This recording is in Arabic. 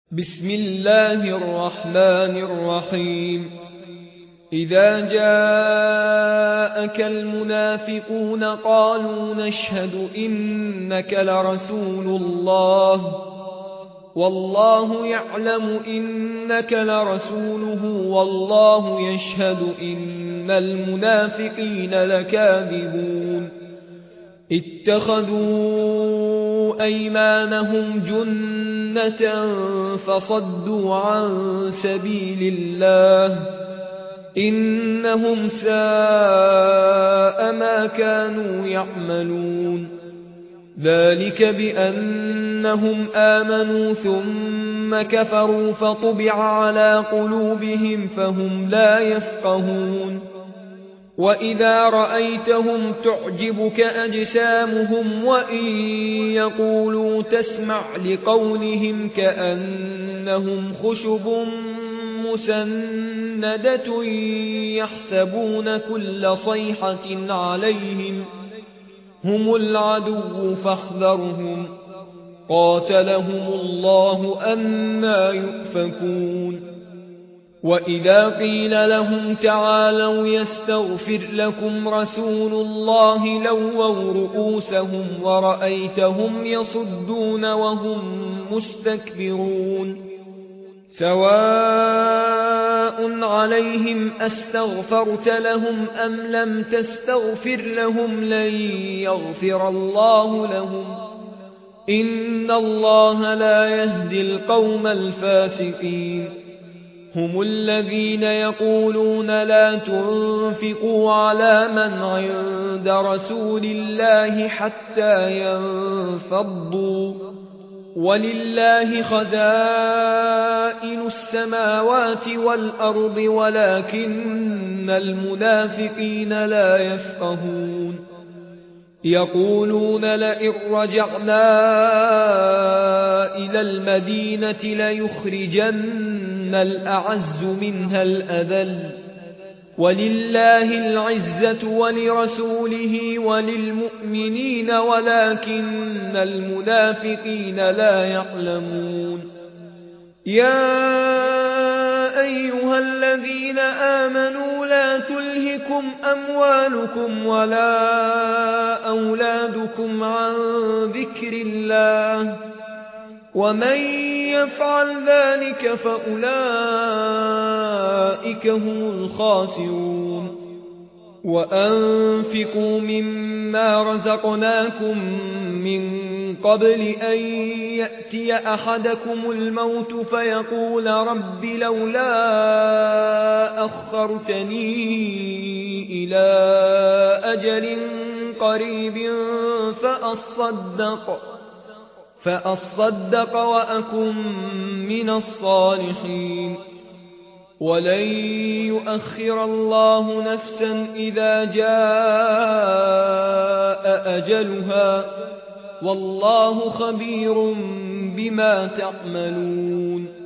بسم الله الرحمن الرحيم. إذا جاءك المنافقون قالوا نشهد إنك لرسول الله والله يعلم إنك لرسوله والله يشهد إن المنافقين لكاذبون. اتخذوا أيمانهم جنة فصدوا عن سبيل الله إنهم ساء ما كانوا يعملون. ذلك بأنهم آمنوا ثم كفروا فطبع على قلوبهم فهم لا يفقهون. وإذا رأيتهم تعجبك أجسامهم وإن يقولوا تسمع لقولهم كأنهم خشب مسندة يحسبون كل صيحة عليهم هم العدو فاحذرهم قاتلهم الله أنى يؤفكون. وإذا قيل لهم تعالوا يستغفر لكم رسول الله لووا رؤوسهم ورأيتهم يصدون وهم مستكبرون. سواء عليهم أستغفرت لهم أم لم تستغفر لهم لن يغفر الله لهم إن الله لا يهدي القوم الفاسقين. هم الذين يقولون لا تنفقوا على من عند رسول الله حتى ينفضوا ولله خزائن السماوات والأرض ولكن المنافقين لا يفقهون. يقولون لئن رجعنا إلى المدينة ليخرجن الأعز منها الأذل ولله العزة ولرسوله وللمؤمنين ولكن المنافقين لا يعلمون. يا أيها الذين آمنوا لا تلهكم أموالكم ولا أولادكم عن ذكر الله ومن يفعل ذلك فأولئك هم الخاسرون. وأنفقوا مما رزقناكم من قبل أن يأتي أحدكم الموت فيقول رب لولا أخرتني إلى أجل قريب فأصدق وأكن من الصالحين. ولن يؤخر الله نفسا إذا جاء أجلها والله خبير بما تعملون.